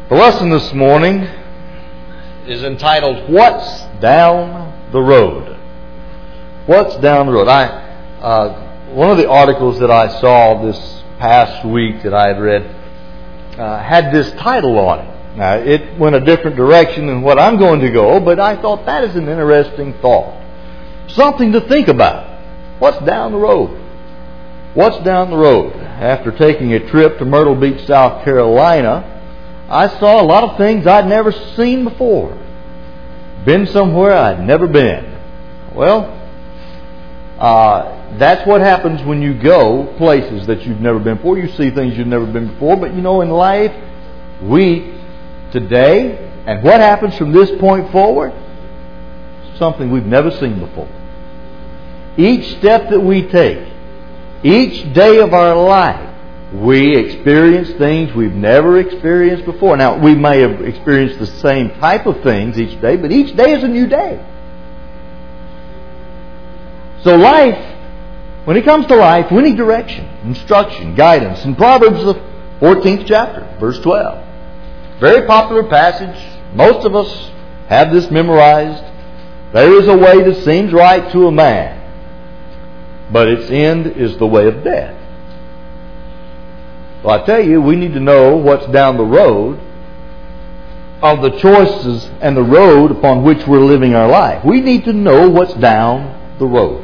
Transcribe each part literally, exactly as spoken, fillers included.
The lesson this morning is entitled, What's Down the Road? What's down the road? I uh, one of the articles that I saw this past week that I had read uh, had this title on it. Now, it went a different direction than what I'm going to go, but I thought that is an interesting thought. Something to think about. What's down the road? What's down the road? After taking a trip to Myrtle Beach, South Carolina, I saw a lot of things I'd never seen before. Been somewhere I'd never been. Well, uh, that's what happens when you go places that you've never been before. You see things you've never been before. But you know, in life, we, today, and what happens from this point forward, something we've never seen before. Each step that we take, each day of our life, we experience things we've never experienced before. Now, we may have experienced the same type of things each day, but each day is a new day. So life, when it comes to life, we need direction, instruction, guidance. In Proverbs, the fourteenth chapter, verse twelve. Very popular passage. Most of us have this memorized. There is a way that seems right to a man, but its end is the way of death. Well, I tell you, we need to know what's down the road of the choices and the road upon which we're living our life. We need to know what's down the road.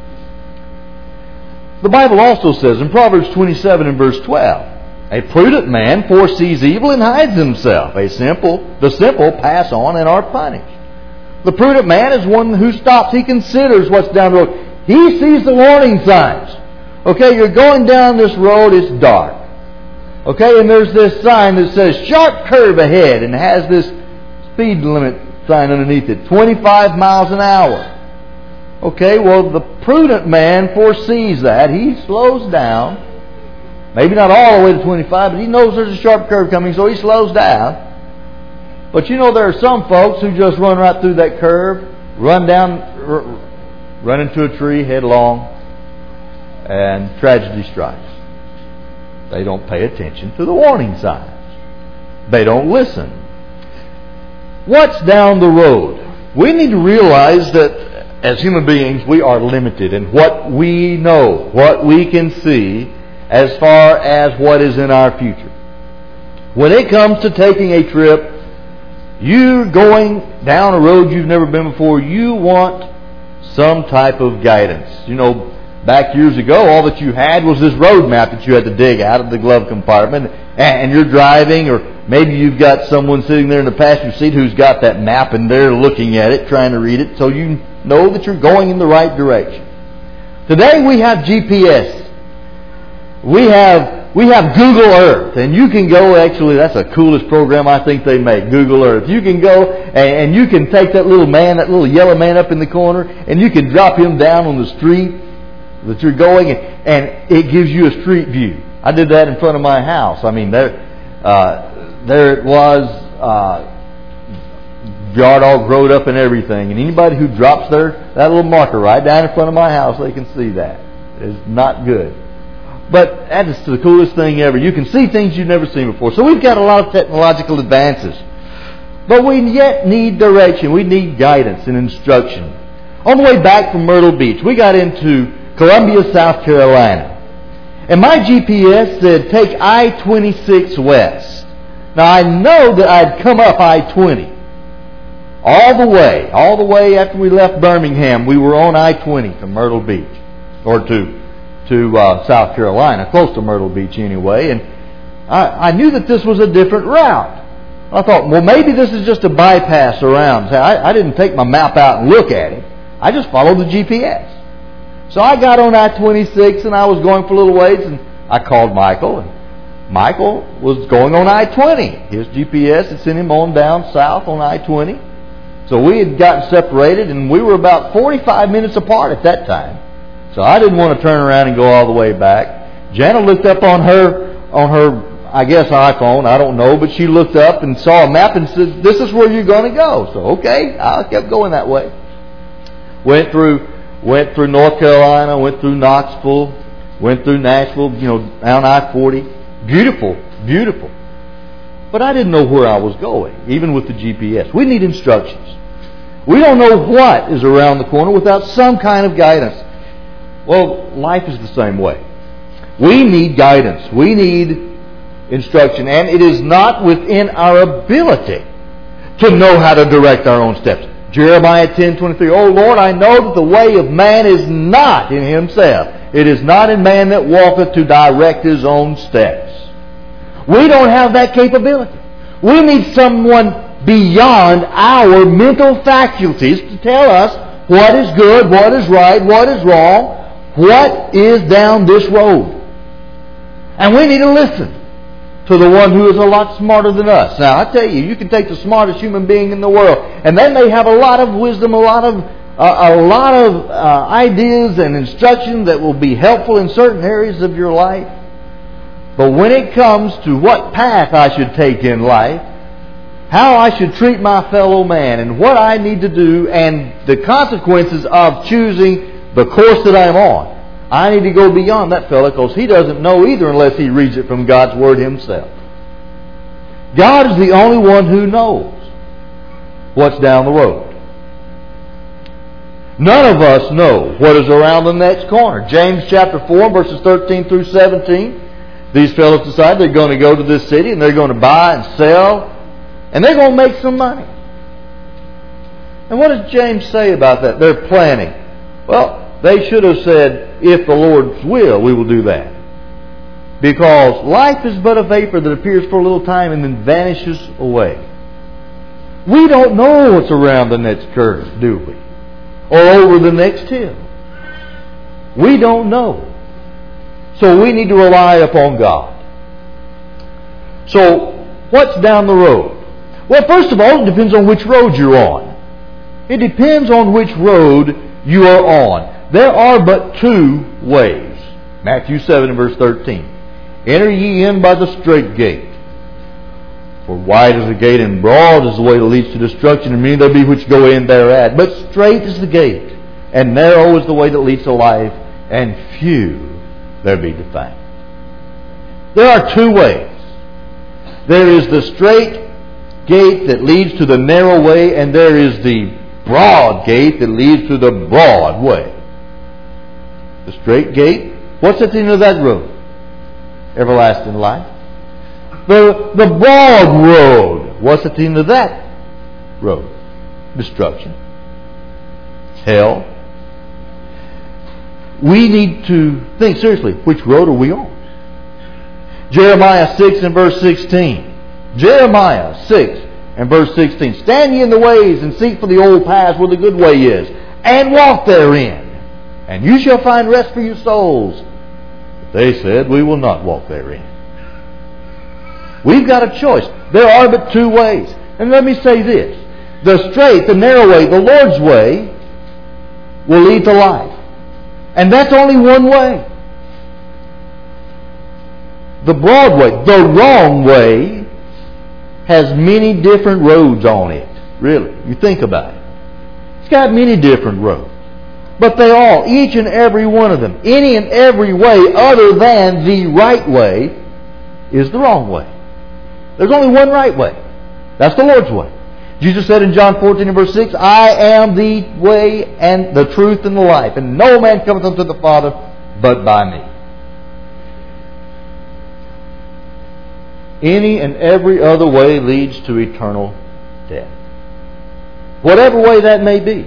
The Bible also says in Proverbs twenty-seven and verse twelve, a prudent man foresees evil and hides himself. A simple, the simple pass on and are punished. The prudent man is one who stops. He considers what's down the road. He sees the warning signs. Okay, you're going down this road, it's dark. Okay, and there's this sign that says sharp curve ahead and has this speed limit sign underneath it, twenty-five miles an hour. Okay, well, the prudent man foresees that. He slows down. Maybe not all the way to twenty-five, but he knows there's a sharp curve coming, so he slows down. But you know, there are some folks who just run right through that curve, run down, r- run into a tree headlong, and tragedy strikes. They don't pay attention to the warning signs. They don't listen. What's down the road? We need to realize that as human beings, we are limited in what we know, what we can see, as far as what is in our future. When it comes to taking a trip, you're going down a road you've never been before. You want some type of guidance. You know, back years ago, all that you had was this road map that you had to dig out of the glove compartment. And you're driving, or maybe you've got someone sitting there in the passenger seat who's got that map and they're looking at it, trying to read it, so you know that you're going in the right direction. Today we have G P S. We have we have Google Earth, and you can go, actually, that's the coolest program I think they make, Google Earth. You can go and, and you can take that little man, that little yellow man up in the corner, and you can drop him down on the street that you're going, and, and it gives you a street view. I did that in front of my house. I mean, there uh, there it was, uh, yard all growed up and everything. And anybody who drops their that little marker right down in front of my house, they can see that. It's not good. But that is the coolest thing ever. You can see things you've never seen before. So we've got a lot of technological advances. But we yet need direction. We need guidance and instruction. On the way back from Myrtle Beach, we got into Columbia, South Carolina. And my G P S said, take I twenty-six west. Now, I know that I'd come up I twenty. All the way, all the way after we left Birmingham, we were on I twenty to Myrtle Beach. Or to to uh, South Carolina, close to Myrtle Beach anyway. And I, I knew that this was a different route. I thought, well, maybe this is just a bypass around. I, I didn't take my map out and look at it. I just followed the G P S. So I got on I twenty-six and I was going for a little ways, and I called Michael, and Michael was going on I twenty. His G P S had sent him on down south on I twenty. So we had gotten separated, and we were about forty-five minutes apart at that time. So I didn't want to turn around and go all the way back. Jana looked up on her, on her, I guess, iPhone, I don't know, but she looked up and saw a map and said, this is where you're going to go. So okay, I kept going that way. Went through Went through North Carolina, went through Knoxville, went through Nashville, you know, down I forty. Beautiful, beautiful. but I didn't know where I was going, even with the G P S. We need instructions. We don't know what is around the corner without some kind of guidance. Well, life is the same way. We need guidance. We need instruction. And it is not within our ability to know how to direct our own steps. Jeremiah ten twenty-three, O Lord, I know that the way of man is not in himself. It is not in man that walketh to direct his own steps. We don't have that capability. We need someone beyond our mental faculties to tell us what is good, what is right, what is wrong, what is down this road. And we need to listen to the one who is a lot smarter than us. Now, I tell you, you can take the smartest human being in the world, and they may have a lot of wisdom, a lot of uh, a lot of uh, ideas and instruction that will be helpful in certain areas of your life. But when it comes to what path I should take in life, how I should treat my fellow man, and what I need to do, and the consequences of choosing the course that I'm on, I need to go beyond that fellow, because he doesn't know either unless he reads it from God's Word himself. God is the only one who knows what's down the road. None of us know what is around the next corner. James chapter four, verses thirteen through seventeen. These fellows decide they're going to go to this city and they're going to buy and sell, and they're going to make some money. And what does James say about that? They're planning. Well, they should have said, if the Lord's will, we will do that. Because life is but a vapor that appears for a little time and then vanishes away. We don't know what's around the next curve, do we? Or over the next hill. We don't know. So we need to rely upon God. So, what's down the road? Well, first of all, it depends on which road you're on. It depends on which road you are on. There are but two ways. Matthew seven and verse thirteen. Enter ye in by the strait gate. For wide is the gate and broad is the way that leads to destruction, and many there be which go in thereat. But strait is the gate, and narrow is the way that leads to life, and few there be to find. There are two ways. There is the strait gate that leads to the narrow way, and there is the broad gate that leads to the broad way. The strait gate, what's at the end of that road? Everlasting life. The, the broad road, what's at the end of that road? Destruction. Hell. We need to think seriously, which road are we on? Jeremiah six and verse sixteen. Jeremiah six and verse sixteen. Stand ye in the ways and seek for the old paths where the good way is, and walk therein, and you shall find rest for your souls. But they said, we will not walk therein. We've got a choice. There are but two ways. And let me say this. The straight, the narrow way, the Lord's way, will lead to life. And that's only one way. The broad way, the wrong way, has many different roads on it. Really, you think about it. It's got many different roads. But they all, each and every one of them, any and every way other than the right way, is the wrong way. There's only one right way. That's the Lord's way. Jesus said in John fourteen and verse six, I am the way and the truth and the life, and no man cometh unto the Father but by me. Any and every other way leads to eternal death. Whatever way that may be.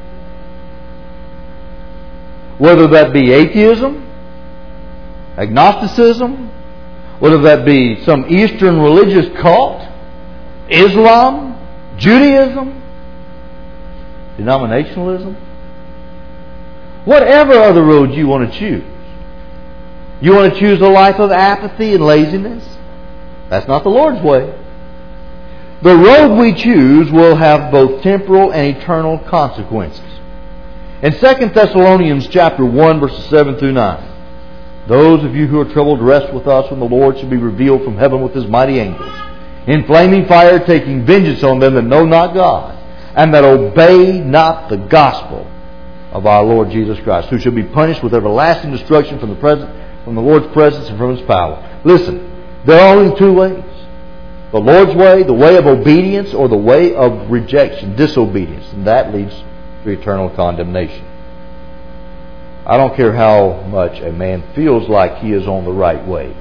Whether that be atheism, agnosticism, whether that be some Eastern religious cult, Islam, Judaism, denominationalism, whatever other road you want to choose. You want to choose a life of apathy and laziness? That's not the Lord's way. The road we choose will have both temporal and eternal consequences. In Second Thessalonians chapter one, verses seven through nine, those of you who are troubled, rest with us when the Lord shall be revealed from heaven with His mighty angels, in flaming fire, taking vengeance on them that know not God, and that obey not the gospel of our Lord Jesus Christ, who shall be punished with everlasting destruction from the present, from the Lord's presence and from His power. Listen, there are only two ways. The Lord's way, the way of obedience, or the way of rejection, disobedience. And that leads to eternal condemnation. I don't care how much a man feels like he is on the right way.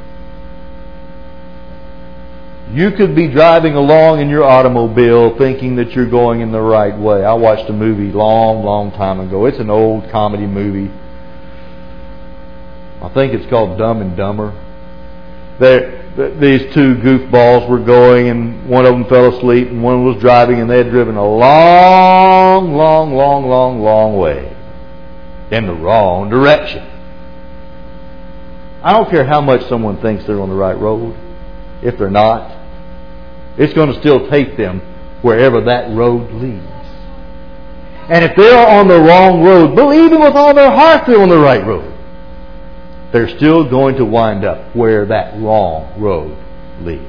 You could be driving along in your automobile thinking that you're going in the right way. I watched a movie long, long time ago. It's an old comedy movie. I think it's called Dumb and Dumber. There, these two goofballs were going, and one of them fell asleep, and one was driving, and they had driven a long, long, long, long, long way in the wrong direction. I don't care how much someone thinks they're on the right road. If they're not, it's going to still take them wherever that road leads. And if they're on the wrong road, believing with all their heart they're on the right road, they're still going to wind up where that wrong road leads.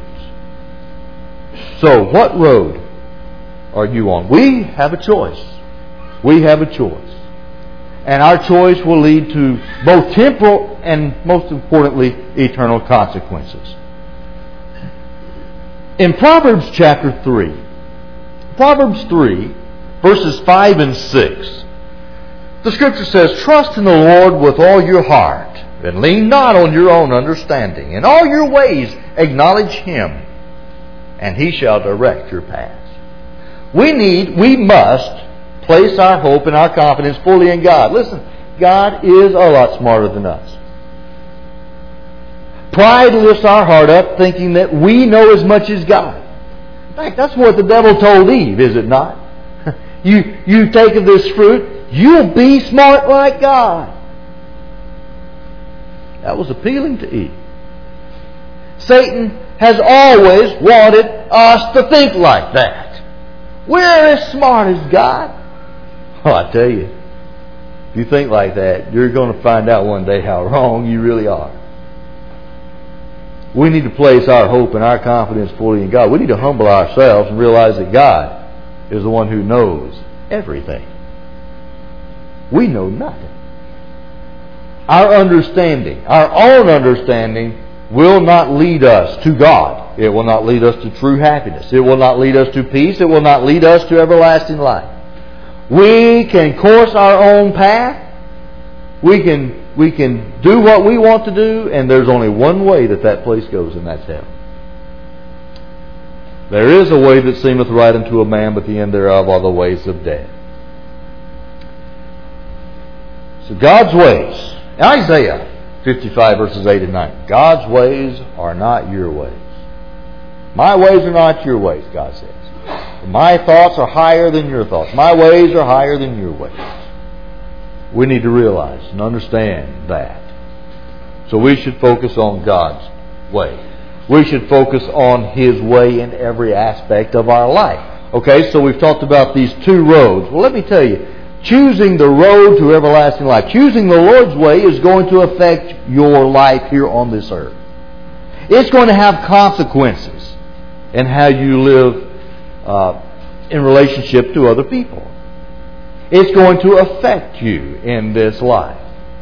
So, what road are you on? We have a choice. We have a choice. And our choice will lead to both temporal and, most importantly, eternal consequences. In Proverbs chapter three, Proverbs three, verses five and six, the Scripture says, "Trust in the Lord with all your heart, and lean not on your own understanding. In all your ways acknowledge Him, and He shall direct your paths." We need, we must place our hope and our confidence fully in God. Listen, God is a lot smarter than us. Pride lifts our heart up thinking that we know as much as God. In fact, that's what the devil told Eve, is it not? You, you take of this fruit, you'll be smart like God. That was appealing to Eve. Satan has always wanted us to think like that. We're as smart as God. Oh, I tell you, if you think like that, you're going to find out one day how wrong you really are. We need to place our hope and our confidence fully in God. We need to humble ourselves and realize that God is the one who knows everything. We know nothing. Our understanding, our own understanding, will not lead us to God. It will not lead us to true happiness. It will not lead us to peace. It will not lead us to everlasting life. We can course our own path. We can we can do what we want to do, and there's only one way that that place goes, and that's hell. There is a way that seemeth right unto a man, but the end thereof are the ways of death. So God's ways. Isaiah fifty-five verses eight and nine. God's ways are not your ways. My ways are not your ways, God says. My thoughts are higher than your thoughts. My ways are higher than your ways. We need to realize and understand that. So we should focus on God's way. We should focus on His way in every aspect of our life. Okay, so we've talked about these two roads. Well, let me tell you, choosing the road to everlasting life, choosing the Lord's way is going to affect your life here on this earth. It's going to have consequences in how you live uh, in relationship to other people. It's going to affect you in this life.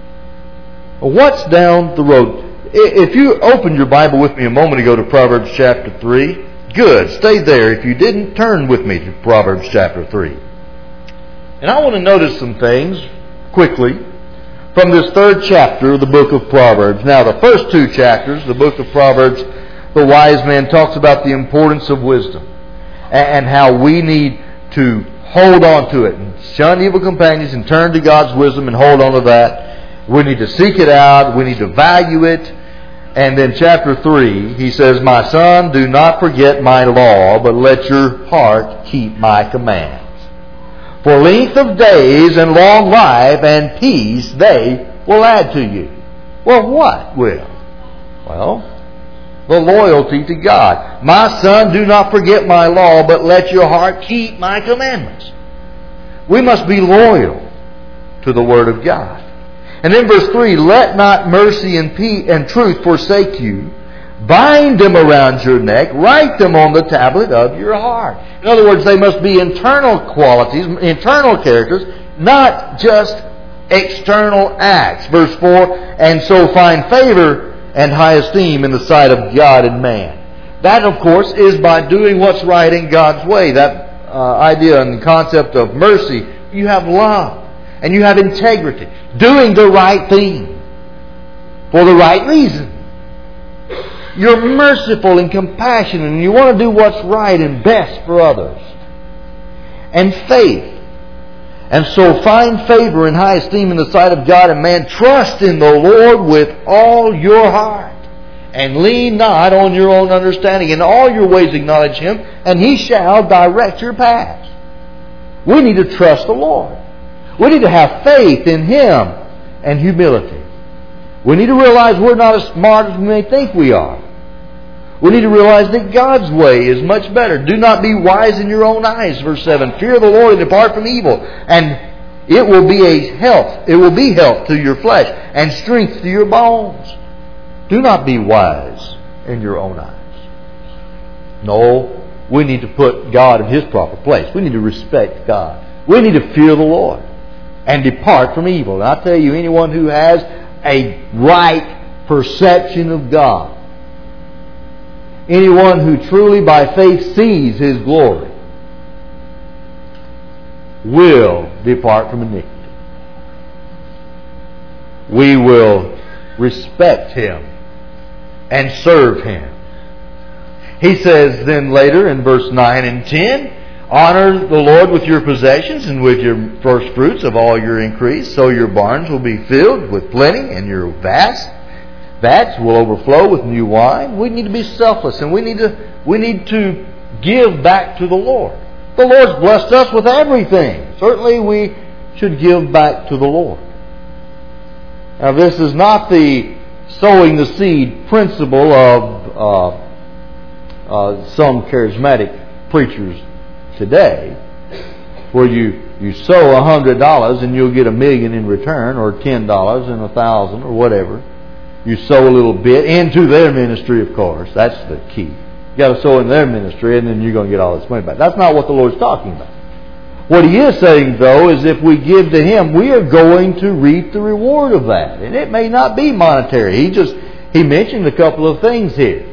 What's down the road? If you opened your Bible with me a moment ago to Proverbs chapter three, good, stay there. If you didn't, turn with me to Proverbs chapter three. And I want to notice some things quickly from this third chapter of the book of Proverbs. Now, the first two chapters, the book of Proverbs, the wise man talks about the importance of wisdom and how we need to hold on to it and shun evil companions and turn to God's wisdom and hold on to that. We need to seek it out. We need to value it. And then chapter three, he says, "My son, do not forget my law, but let your heart keep my commands. For length of days and long life and peace they will add to you." Well, what will? Well, the loyalty to God. "My son, do not forget my law, but let your heart keep my commandments." We must be loyal to the Word of God. And then verse three, "Let not mercy and peace and truth forsake you. Bind them around your neck. Write them on the tablet of your heart." In other words, they must be internal qualities, internal characters, not just external acts. Verse four, "And so find favor and high esteem in the sight of God and man." That, of course, is by doing what's right in God's way. That uh, idea and the concept of mercy. You have love and you have integrity. Doing the right thing for the right reason. You're merciful and compassionate and you want to do what's right and best for others. And faith. And so find favor and high esteem in the sight of God and man. Trust in the Lord with all your heart. And lean not on your own understanding. In all your ways acknowledge Him, and He shall direct your paths. We need to trust the Lord. We need to have faith in Him and humility. We need to realize we're not as smart as we may think we are. We need to realize that God's way is much better. Do not be wise in your own eyes, verse seven. Fear the Lord and depart from evil. And it will be a health. It will be health to your flesh and strength to your bones. Do not be wise in your own eyes. No, we need to put God in His proper place. We need to respect God. We need to fear the Lord and depart from evil. And I tell you, anyone who has a right perception of God, anyone who truly by faith sees His glory, will depart from iniquity. We will respect Him and serve Him. He says then later in verse nine and ten, honor the Lord with your possessions and with your first fruits of all your increase, so your barns will be filled with plenty and your vats vats will overflow with new wine. We need to be selfless and we need to we need to give back to the Lord. The Lord's blessed us with everything. Certainly we should give back to the Lord. Now this is not the sowing the seed principle of uh, uh, some charismatic preachers today, where you, you sow a hundred dollars and you'll get a million in return, or ten dollars and a thousand, or whatever. You sow a little bit into their ministry, of course. That's the key. You got to sow in their ministry, and then you're going to get all this money back. That's not what the Lord's talking about. What He is saying, though, is if we give to Him, we are going to reap the reward of that. And it may not be monetary. He just He mentioned a couple of things here.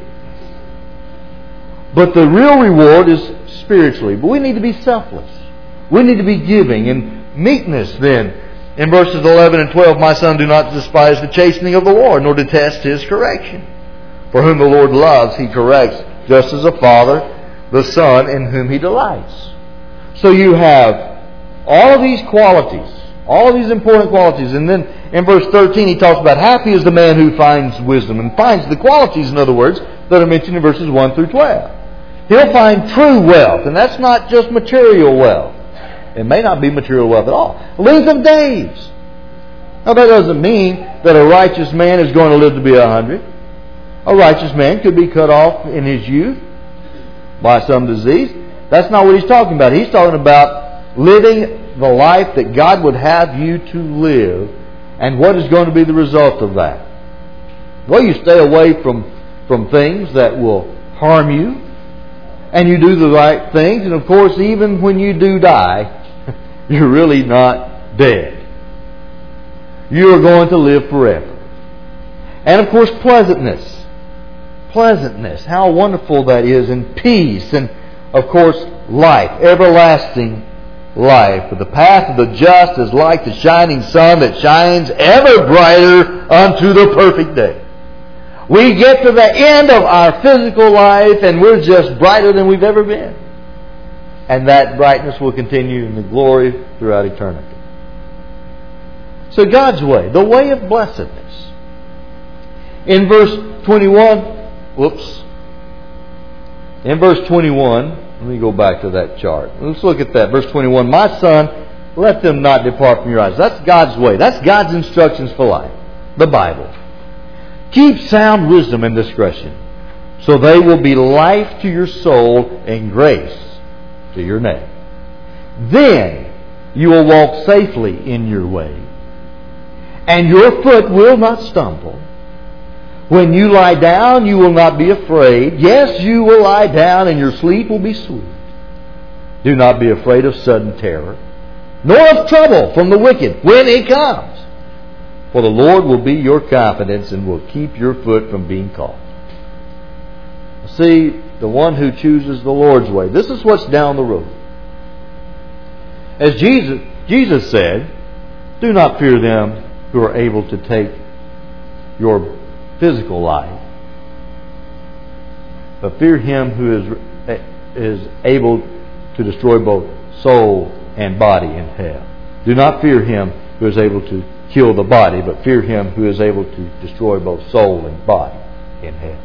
But the real reward is spiritually. But we need to be selfless. We need to be giving. And meekness, then, in verses eleven and twelve, my son, do not despise the chastening of the Lord, nor detest His correction. For whom the Lord loves, He corrects, just as a father the son in whom He delights. So you have all of these qualities, all of these important qualities. And then in verse thirteen he talks about happy is the man who finds wisdom and finds the qualities, in other words, that are mentioned in verses one through twelve. He'll find true wealth, and that's not just material wealth. It may not be material wealth at all. Length of days. Now that doesn't mean that a righteous man is going to live to be a hundred. A righteous man could be cut off in his youth by some disease. That's not what he's talking about. He's talking about living the life that God would have you to live, and what is going to be the result of that. Well, you stay away from, from things that will harm you, and you do the right things, and of course, even when you do die, you're really not dead. You are going to live forever. And of course, pleasantness. Pleasantness. How wonderful that is, and peace, and of course, life, everlasting life. But the path of the just is like the shining sun that shines ever brighter unto the perfect day. We get to the end of our physical life and we're just brighter than we've ever been. And that brightness will continue in the glory throughout eternity. So God's way, the way of blessedness. In verse twenty-one, whoops. In verse twenty-one, let me go back to that chart. Let's look at that. Verse twenty-one, my son, let them not depart from your eyes. That's God's way. That's God's instructions for life. The Bible. Keep sound wisdom and discretion, so they will be life to your soul and grace to your neck. Then you will walk safely in your way, and your foot will not stumble. When you lie down, you will not be afraid. Yes, you will lie down, and your sleep will be sweet. Do not be afraid of sudden terror, nor of trouble from the wicked when it comes. For the Lord will be your confidence and will keep your foot from being caught. See, the one who chooses the Lord's way. This is what's down the road. As Jesus, Jesus said, do not fear them who are able to take your physical life, but fear Him who is, is able to destroy both soul and body in hell. Do not fear Him who is able to kill the body, but fear Him who is able to destroy both soul and body in hell.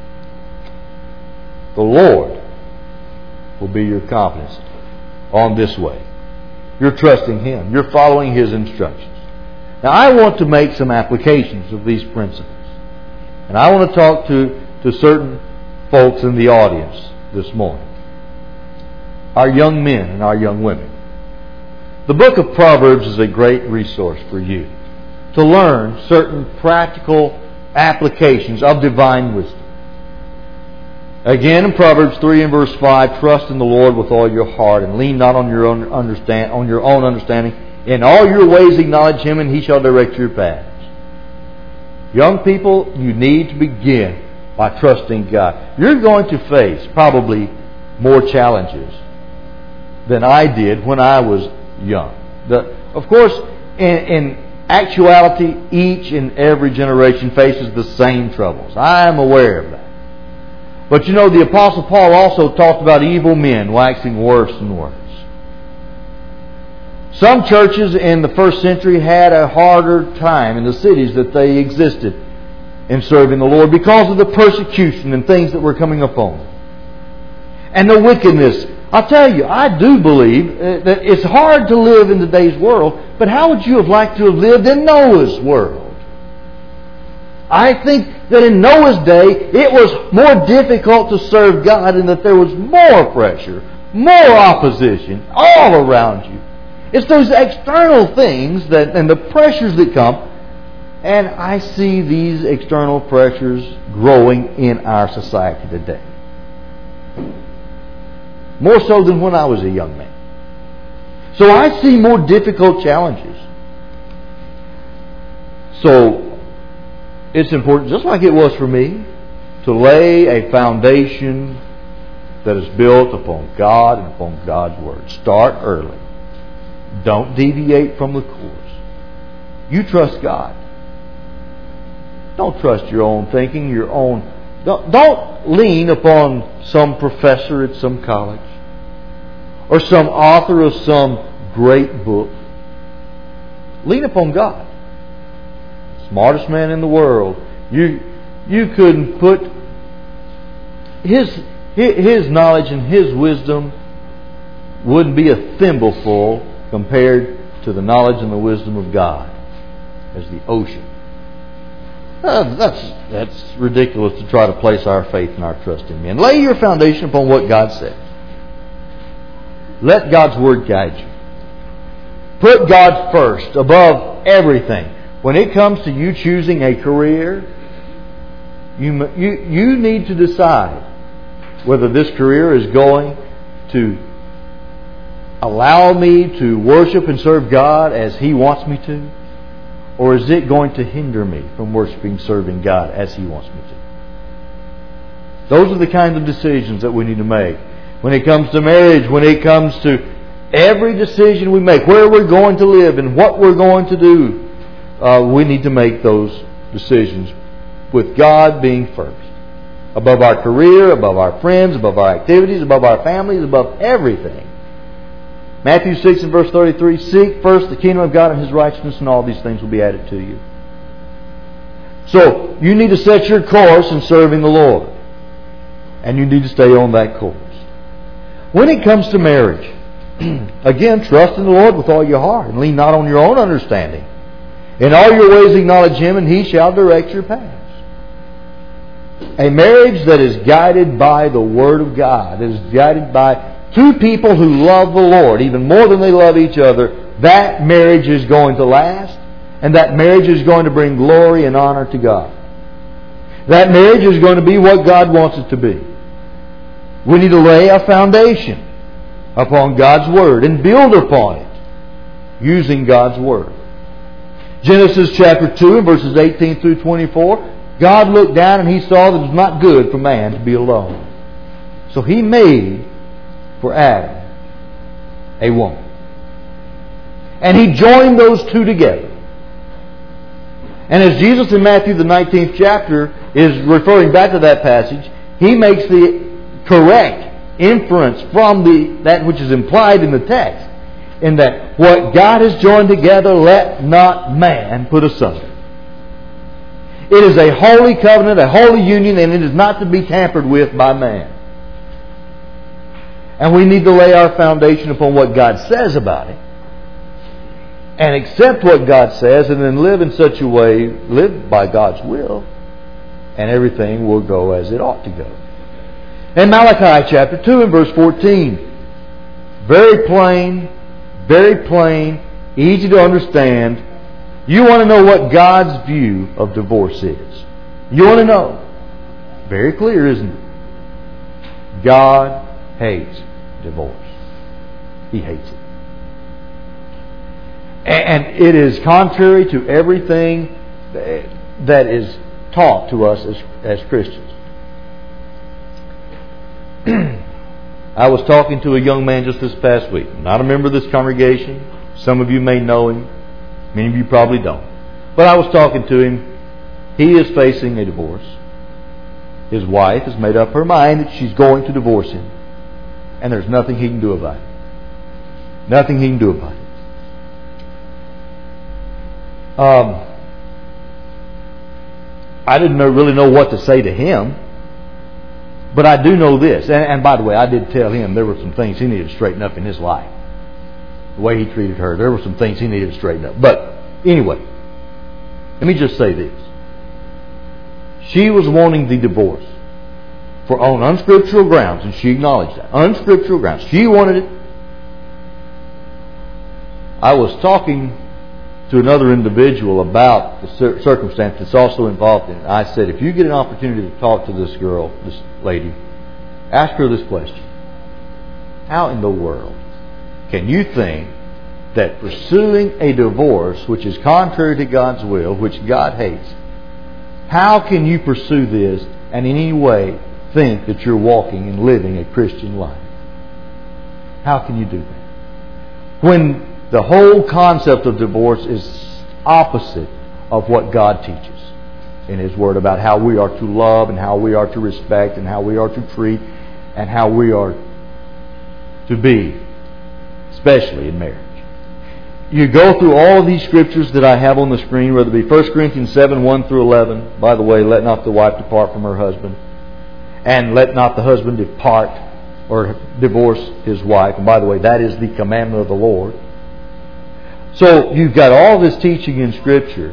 The Lord will be your confidence on this way. You're trusting Him. You're following His instructions. Now, I want to make some applications of these principles. And I want to talk to, to certain folks in the audience this morning. Our young men and our young women. The book of Proverbs is a great resource for you to learn certain practical applications of divine wisdom. Again, in Proverbs three and verse five, trust in the Lord with all your heart and lean not on your own understand on your own understanding. In all your ways acknowledge Him, and He shall direct your paths. Young people, you need to begin by trusting God. You're going to face probably more challenges than I did when I was young. The, of course, in, in actuality, each and every generation faces the same troubles. I am aware of that. But you know, the Apostle Paul also talked about evil men waxing worse and worse. Some churches in the first century had a harder time in the cities that they existed in serving the Lord because of the persecution and things that were coming upon them. And the wickedness. I'll tell you, I do believe that it's hard to live in today's world, but how would you have liked to have lived in Noah's world? I think that in Noah's day, it was more difficult to serve God and that there was more pressure, more opposition all around you. It's those external things that and the pressures that come, and I see these external pressures growing in our society today. More so than when I was a young man. So I see more difficult challenges. So it's important, just like it was for me, to lay a foundation that is built upon God and upon God's Word. Start early. Don't deviate from the course. You trust God. Don't trust your own thinking, your own... Don't, don't lean upon some professor at some college or some author of some great book. Lean upon God. Smartest man in the world. You you couldn't put his his knowledge and his wisdom wouldn't be a thimbleful compared to the knowledge and the wisdom of God as the ocean. Uh, that's that's ridiculous to try to place our faith and our trust in men. Lay your foundation upon what God said. Let God's Word guide you. Put God first above everything. When it comes to you choosing a career, you, you, you need to decide whether this career is going to allow me to worship and serve God as He wants me to, or is it going to hinder me from worshiping and serving God as He wants me to? Those are the kinds of decisions that we need to make. When it comes to marriage, when it comes to every decision we make, where we're going to live and what we're going to do, Uh, we need to make those decisions with God being first. Above our career, above our friends, above our activities, above our families, above everything. Matthew six and verse thirty-three, seek first the kingdom of God and His righteousness, and all these things will be added to you. So, you need to set your course in serving the Lord. And you need to stay on that course. When it comes to marriage, again, trust in the Lord with all your heart and lean not on your own understanding. In all your ways acknowledge Him, and He shall direct your paths. A marriage that is guided by the Word of God, that is guided by two people who love the Lord even more than they love each other, that marriage is going to last, and that marriage is going to bring glory and honor to God. That marriage is going to be what God wants it to be. We need to lay a foundation upon God's Word and build upon it using God's Word. Genesis chapter two and verses eighteen through twenty-four God looked down and He saw that it was not good for man to be alone. So He made for Adam a woman. And He joined those two together. And as Jesus in Matthew the nineteenth chapter is referring back to that passage, He makes the correct inference from the that which is implied in the text, in that what God has joined together, let not man put asunder. It is a holy covenant, a holy union, and it is not to be tampered with by man. And we need to lay our foundation upon what God says about it, and accept what God says, and then live in such a way, live by God's will, and everything will go as it ought to go. In Malachi chapter two and verse fourteen, very plain, very plain, easy to understand. You want to know what God's view of divorce is. You want to know. Very clear, isn't it? God hates divorce. He hates it. And it is contrary to everything that is taught to us as, as Christians. I was talking to a young man just this past week, not a member of this congregation. Some of you may know him. Many of you probably don't. But I was talking to him. He is facing a divorce. His wife has made up her mind that she's going to divorce him. And there's nothing he can do about it. Nothing he can do about it. Um, I didn't know, really know what to say to him. But I do know this. And, and by the way, I did tell him there were some things he needed to straighten up in his life. The way he treated her. There were some things he needed to straighten up. But anyway, let me just say this. She was wanting the divorce for on unscriptural grounds, and she acknowledged that. Unscriptural grounds. She wanted it. I was talking to another individual about the circumstance that's also involved in it. I said, if you get an opportunity to talk to this girl, this lady, ask her this question. How in the world can you think that pursuing a divorce which is contrary to God's will, which God hates, how can you pursue this and in any way think that you're walking and living a Christian life? How can you do that? When the whole concept of divorce is opposite of what God teaches in His Word about how we are to love and how we are to respect and how we are to treat and how we are to be, especially in marriage. You go through all of these scriptures that I have on the screen, whether it be First Corinthians seven, one through eleven. By the way, let not the wife depart from her husband. And let not the husband depart or divorce his wife. And by the way, that is the commandment of the Lord. So you've got all this teaching in Scripture.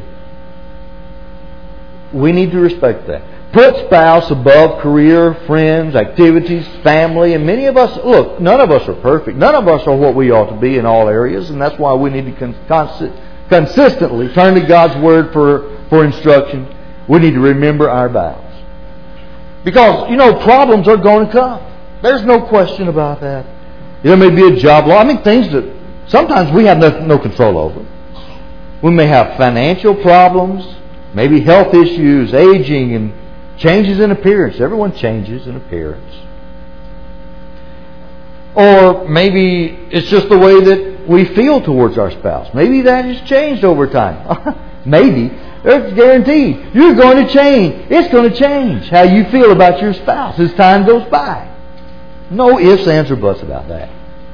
We need to respect that. Put spouse above career, friends, activities, family, and many of us, look, none of us are perfect. None of us are what we ought to be in all areas, and that's why we need to con- consi- consistently turn to God's Word for, for instruction. We need to remember our vows. Because, you know, problems are going to come. There's no question about that. There may be a job law. I mean, things that sometimes we have no, no control over. We may have financial problems, maybe health issues, aging, and changes in appearance. Everyone changes in appearance. Or maybe it's just the way that we feel towards our spouse. Maybe that has changed over time. Maybe. It's guaranteed. You're going to change. It's going to change how you feel about your spouse as time goes by. No ifs, ands, or buts about that.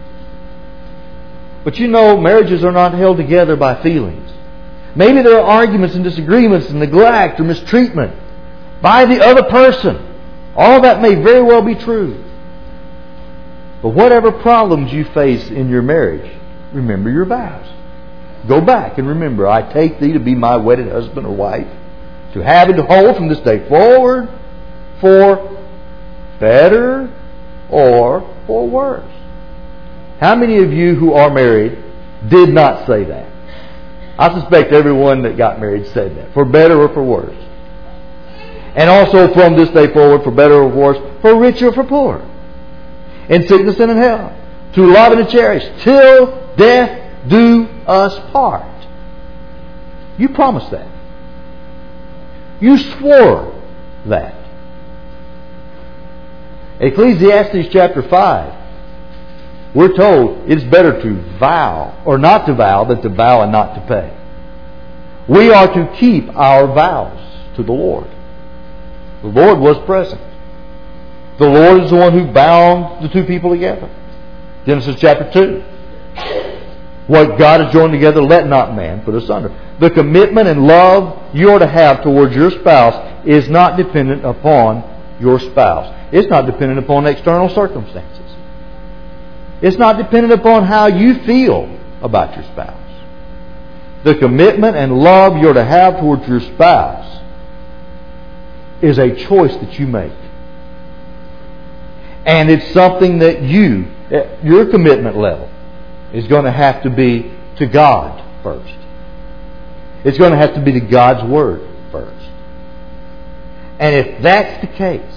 But you know, marriages are not held together by feelings. Maybe there are arguments and disagreements and neglect or mistreatment by the other person. All that may very well be true. But whatever problems you face in your marriage, remember your vows. Go back and remember, I take thee to be my wedded husband or wife, to have and to hold from this day forward for better or for worse. How many of you who are married did not say that? I suspect everyone that got married said that. For better or for worse. And also from this day forward, for better or worse, for richer or for poor. In sickness and in health. To love and to cherish. Till death do us part. You promised that. You swore that. Ecclesiastes chapter five, we're told it's better to vow, or not to vow, than to vow and not to pay. We are to keep our vows to the Lord. The Lord was present. The Lord is the one who bound the two people together. Genesis chapter two. What God has joined together, let not man put asunder. The commitment and love you are to have towards your spouse is not dependent upon your spouse. It's not dependent upon external circumstances. It's not dependent upon how you feel about your spouse. The commitment and love you're to have towards your spouse is a choice that you make. And it's something that you, your commitment level, is going to have to be to God first. It's going to have to be to God's Word first. And if that's the case,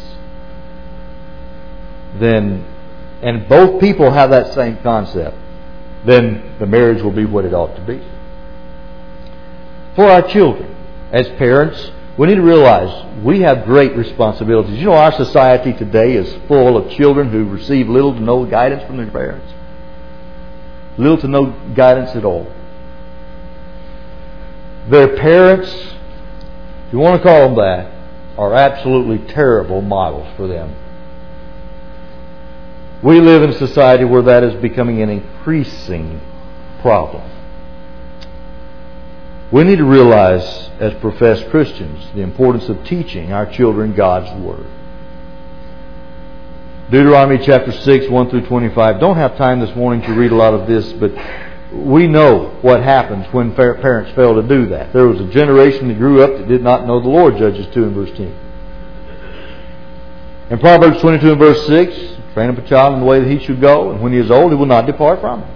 then, and both people have that same concept, then the marriage will be what it ought to be. For our children, as parents, we need to realize we have great responsibilities. You know, our society today is full of children who receive little to no guidance from their parents. Little to no guidance at all. Their parents, if you want to call them that, are absolutely terrible models for them. We live in a society where that is becoming an increasing problem. We need to realize, as professed Christians, the importance of teaching our children God's Word. Deuteronomy chapter six, one through twenty-five. Don't have time this morning to read a lot of this, but we know what happens when parents fail to do that. There was a generation that grew up that did not know the Lord, Judges two and verse ten. In Proverbs twenty-two and verse six, train up a child in the way that he should go, and when he is old, he will not depart from it.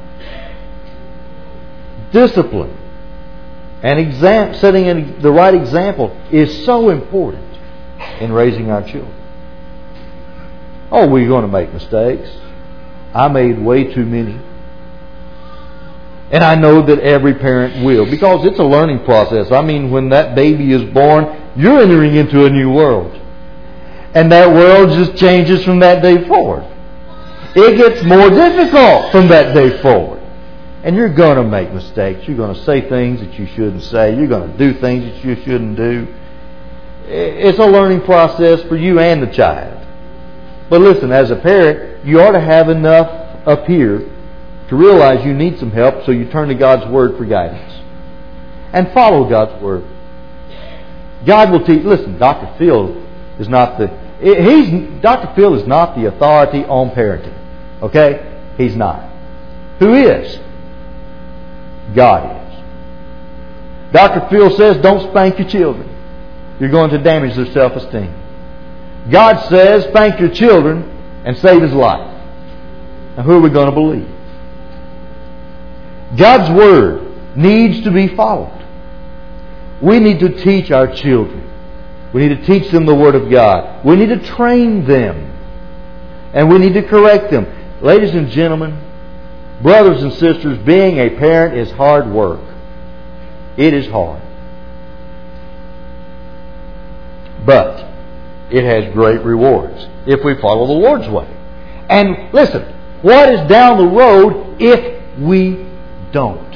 Discipline and exam- setting the right example is so important in raising our children. Oh, we're going to make mistakes. I made way too many. And I know that every parent will, because it's a learning process. I mean, when that baby is born, you're entering into a new world. And that world just changes from that day forward. It gets more difficult from that day forward. And you're going to make mistakes. You're going to say things that you shouldn't say. You're going to do things that you shouldn't do. It's a learning process for you and the child. But listen, as a parent, you ought to have enough up here to realize you need some help, so you turn to God's Word for guidance. And follow God's Word. God will teach. Listen, Doctor Phil is not the... He's, Doctor Phil is not the authority on parenting. Okay? He's not. Who is? God is. Doctor Phil says, don't spank your children. You're going to damage their self-esteem. God says, spank your children and save his life. Now, who are we going to believe? God's Word needs to be followed. We need to teach our children. We need to teach them the Word of God. We need to train them. And we need to correct them. Ladies and gentlemen, brothers and sisters, being a parent is hard work. It is hard. But it has great rewards if we follow the Lord's way. And listen, what is down the road if we don't?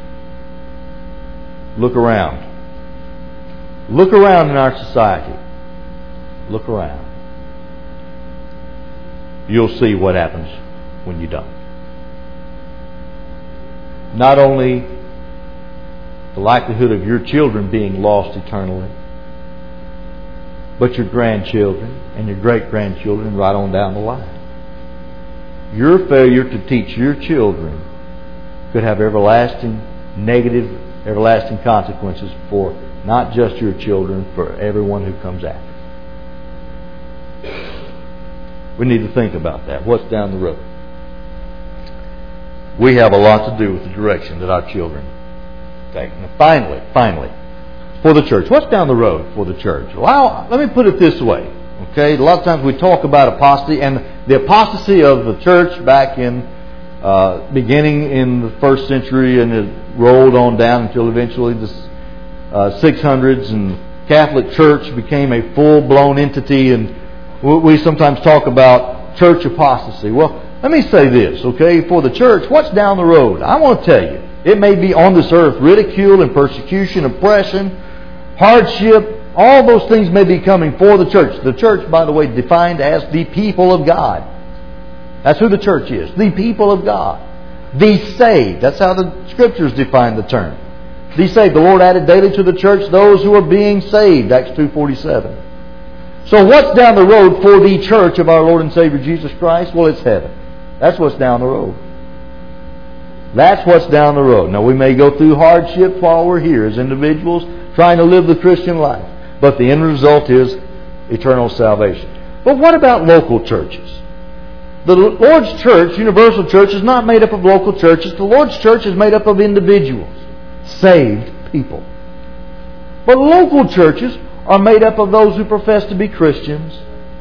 Look around. Look around in our society. Look around. You'll see what happens when you don't. Not only the likelihood of your children being lost eternally, but your grandchildren and your great-grandchildren right on down the line. Your failure to teach your children could have everlasting negative, everlasting consequences for not just your children, for everyone who comes after. We need to think about that. What's down the road? We have a lot to do with the direction that our children take. Now, finally, finally, for the church. What's down the road for the church? Well, let me put it this way. Okay, a lot of times we talk about apostasy, and the apostasy of the church back in uh, beginning in the first century, and it rolled on down until eventually the uh, six hundreds and Catholic Church became a full-blown entity, and we sometimes talk about church apostasy. Well, let me say this, okay? For the church, what's down the road? I want to tell you, it may be on this earth ridicule and persecution, oppression, hardship. All those things may be coming for the church. The church, by the way, defined as the people of God. That's who the church is. The people of God. The saved. That's how the Scriptures define the term. The saved. The Lord added daily to the church those who are being saved. Acts two forty-seven. So what's down the road for the church of our Lord and Savior Jesus Christ? Well, it's heaven. That's what's down the road. That's what's down the road. Now, we may go through hardship while we're here as individuals trying to live the Christian life. But the end result is eternal salvation. But what about local churches? The Lord's church, universal church, is not made up of local churches. The Lord's church is made up of individuals, saved people. But local churches are made up of those who profess to be Christians.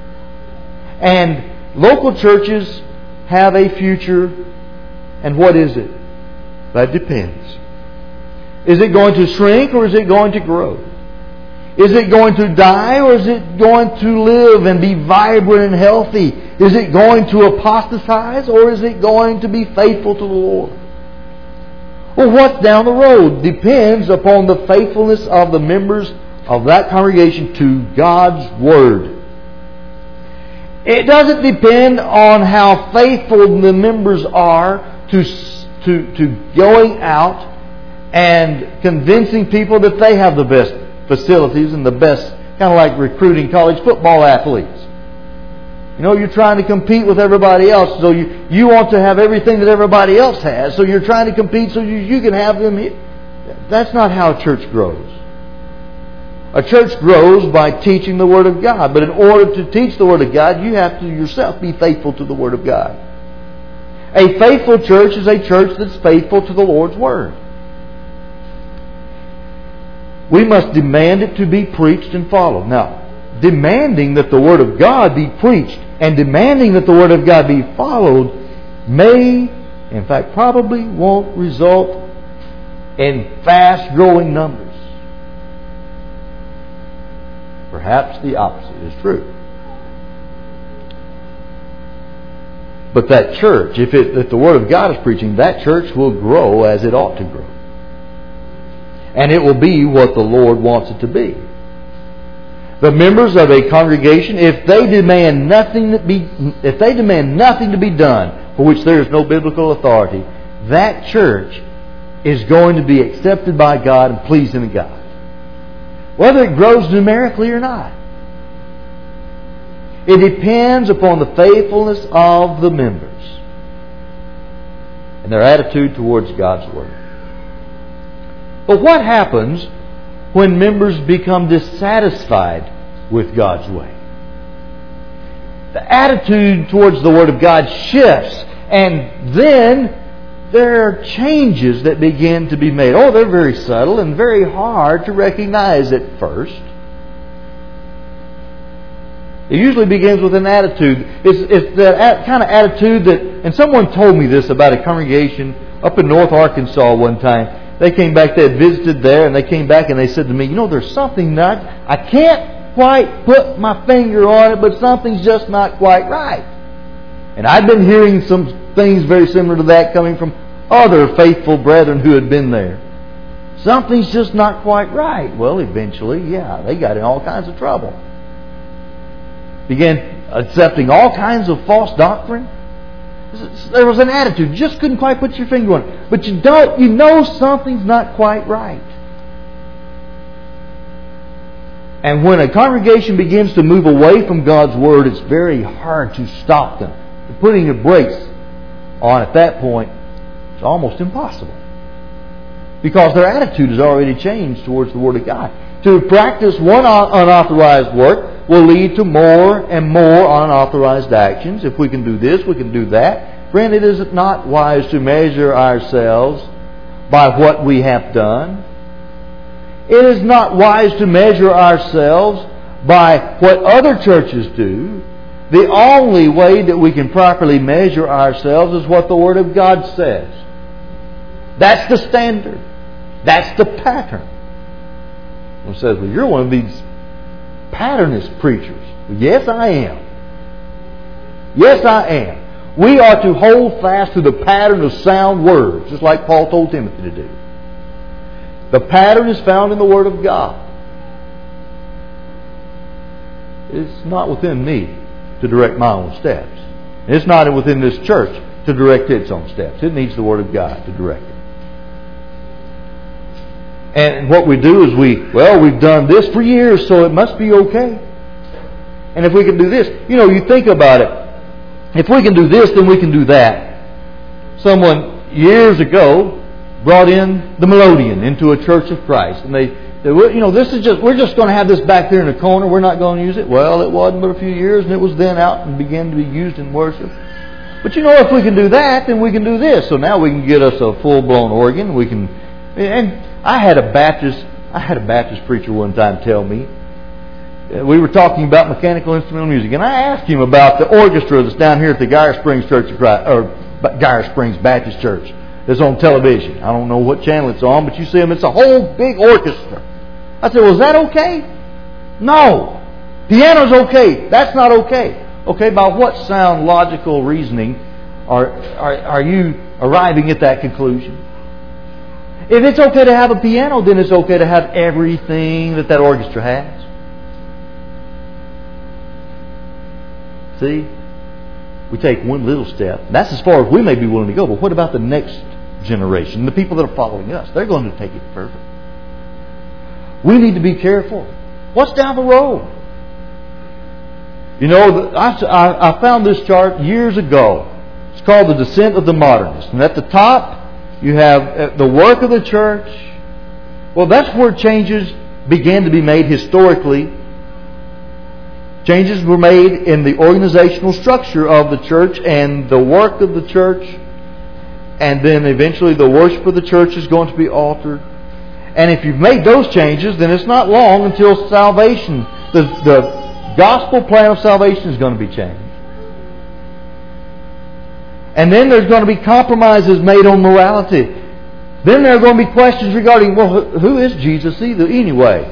And local churches have a future. And what is it? That depends. Is it going to shrink or is it going to grow? Is it going to die or is it going to live and be vibrant and healthy? Is it going to apostatize or is it going to be faithful to the Lord? Well, what's down the road depends upon the faithfulness of the members of that congregation to God's Word. It doesn't depend on how faithful the members are to, to, to going out and convincing people that they have the best facilities and the best, kind of like recruiting college football athletes. You know, you're trying to compete with everybody else, so you, you want to have everything that everybody else has, so you're trying to compete so you, you can have them here. That's not how a church grows. A church grows by teaching the Word of God, but in order to teach the Word of God, you have to yourself be faithful to the Word of God. A faithful church is a church that's faithful to the Lord's Word. We must demand it to be preached and followed. Now, demanding that the Word of God be preached and demanding that the Word of God be followed may, in fact, probably won't result in fast-growing numbers. Perhaps the opposite is true. But that church, if, it, if the Word of God is preaching, that church will grow as it ought to grow. And it will be what the Lord wants it to be. The members of a congregation, if they demand nothing to be, if they demand nothing to be done for which there is no biblical authority, that church is going to be accepted by God and pleasing to God, whether it grows numerically or not. It depends upon the faithfulness of the members and their attitude towards God's Word. But what happens when members become dissatisfied with God's way? The attitude towards the Word of God shifts, and then there are changes that begin to be made. Oh, they're very subtle and very hard to recognize at first. It usually begins with an attitude. It's, it's that kind of attitude that, and someone told me this about a congregation up in North Arkansas one time. They came back, they had visited there, and they came back and they said to me, you know, there's something not, I can't quite put my finger on it, but something's just not quite right. And I'd been hearing some things very similar to that coming from other faithful brethren who had been there. Something's just not quite right. Well, eventually, yeah, they got in all kinds of trouble. Began accepting all kinds of false doctrine. There was an attitude. You just couldn't quite put your finger on it. But you don't, you know something's not quite right. And when a congregation begins to move away from God's Word, it's very hard to stop them. Putting the brakes on at that point is almost impossible. Because their attitude has already changed towards the Word of God. To practice one unauthorized work will lead to more and more unauthorized actions. If we can do this, we can do that. Friend, it is not wise to measure ourselves by what we have done. It is not wise to measure ourselves by what other churches do. The only way that we can properly measure ourselves is what the Word of God says. That's the standard. That's the pattern. Someone says, well, you're one of these patternist preachers. Well, yes, I am. Yes, I am. We are to hold fast to the pattern of sound words, just like Paul told Timothy to do. The pattern is found in the Word of God. It's not within me to direct my own steps. It's not within this church to direct its own steps. It needs the Word of God to direct it. And what we do is we, well, we've done this for years, so it must be okay. And if we can do this, you know, you think about it. If we can do this, then we can do that. Someone years ago brought in the melodeon into a church of Christ. And they, they you know, this is just, we're just going to have this back there in the corner. We're not going to use it. Well, it wasn't but a few years, and it was then out and began to be used in worship. But you know, if we can do that, then we can do this. So now we can get us a full-blown organ. We can, and I had a Baptist, I had a Baptist preacher one time tell me, we were talking about mechanical instrumental music, and I asked him about the orchestra that's down here at the Geyer Springs Church of Christ, or Geyer Springs Baptist Church. It's on television. I don't know what channel it's on, but you see them. It's a whole big orchestra. I said, well, is that okay? No. Piano's okay. That's not okay. Okay, by what sound logical reasoning are, are, are you arriving at that conclusion? If it's okay to have a piano, then it's okay to have everything that that orchestra has. See? We take one little step. That's as far as we may be willing to go. But what about the next generation? The people that are following us. They're going to take it further. We need to be careful. What's down the road? You know, I, I found this chart years ago. It's called The Descent of the Modernists. And at the top, you have the work of the church. Well, that's where changes began to be made historically. Changes were made in the organizational structure of the church and the work of the church. And then eventually the worship of the church is going to be altered. And if you've made those changes, then it's not long until salvation, the, the gospel plan of salvation is going to be changed. And then there's going to be compromises made on morality. Then there are going to be questions regarding, well, who is Jesus either anyway?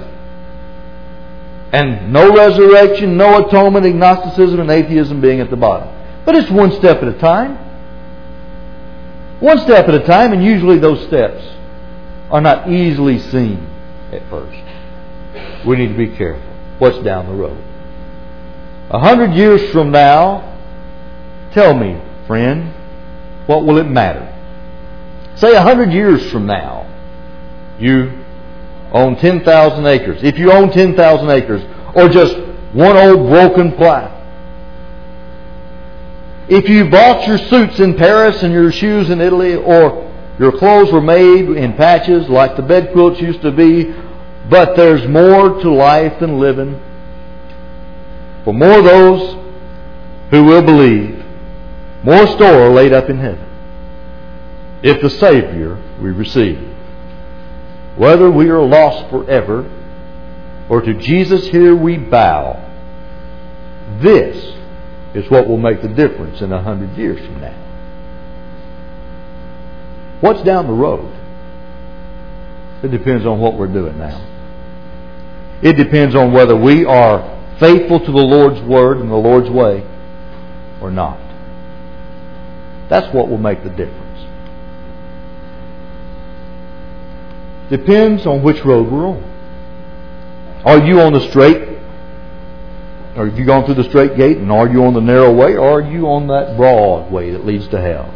And no resurrection, no atonement, agnosticism, and atheism being at the bottom. But it's one step at a time. One step at a time, and usually those steps are not easily seen at first. We need to be careful. What's down the road? A hundred years from now, tell me, friend, what will it matter? Say a hundred years from now, you own ten thousand acres. If you own ten thousand acres, or just one old broken plow. If you bought your suits in Paris and your shoes in Italy, or your clothes were made in patches like the bed quilts used to be, but there's more to life than living. For more those who will believe, more store laid up in heaven. If the Savior we receive, whether we are lost forever or to Jesus here we bow, this is what will make the difference in a hundred years from now. What's down the road? It depends on what we're doing now. It depends on whether we are faithful to the Lord's Word and the Lord's way or not. That's what will make the difference. Depends on which road we're on. Are you on the straight? Or have you gone through the straight gate, and are you on the narrow way, or are you on that broad way that leads to hell?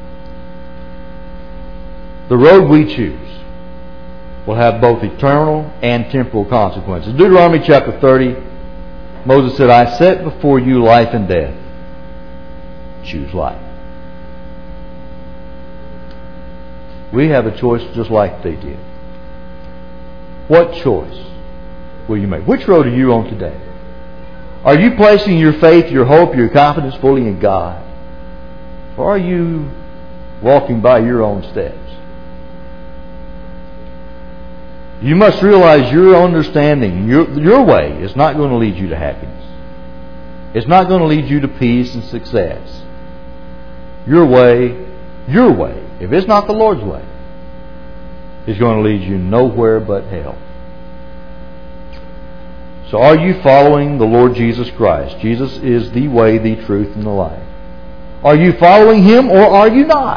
The road we choose will have both eternal and temporal consequences. Deuteronomy chapter thirty, Moses said, I set before you life and death. Choose life. We have a choice just like they did. What choice will you make? Which road are you on today? Are you placing your faith, your hope, your confidence fully in God? Or are you walking by your own steps? You must realize your understanding, your, your way is not going to lead you to happiness. It's not going to lead you to peace and success. Your way, your way, if it's not the Lord's way, is going to lead you nowhere but hell. So are you following the Lord Jesus Christ? Jesus is the way, the truth, and the life. Are you following Him or are you not?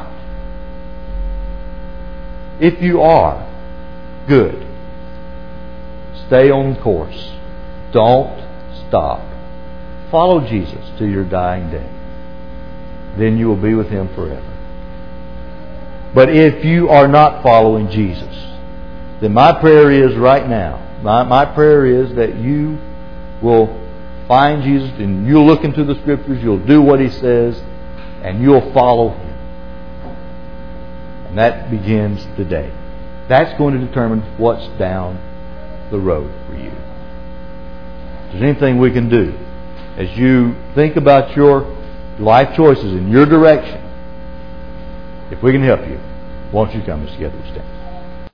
If you are, good. Stay on course. Don't stop. Follow Jesus to your dying day. Then you will be with Him forever. But if you are not following Jesus, then my prayer is right now, my, my prayer is that you will find Jesus and you'll look into the Scriptures, you'll do what He says, and you'll follow Him. And that begins today. That's going to determine what's down the road for you. If there's anything we can do as you think about your life choices in your direction, if we can help you, won't you come together and stand?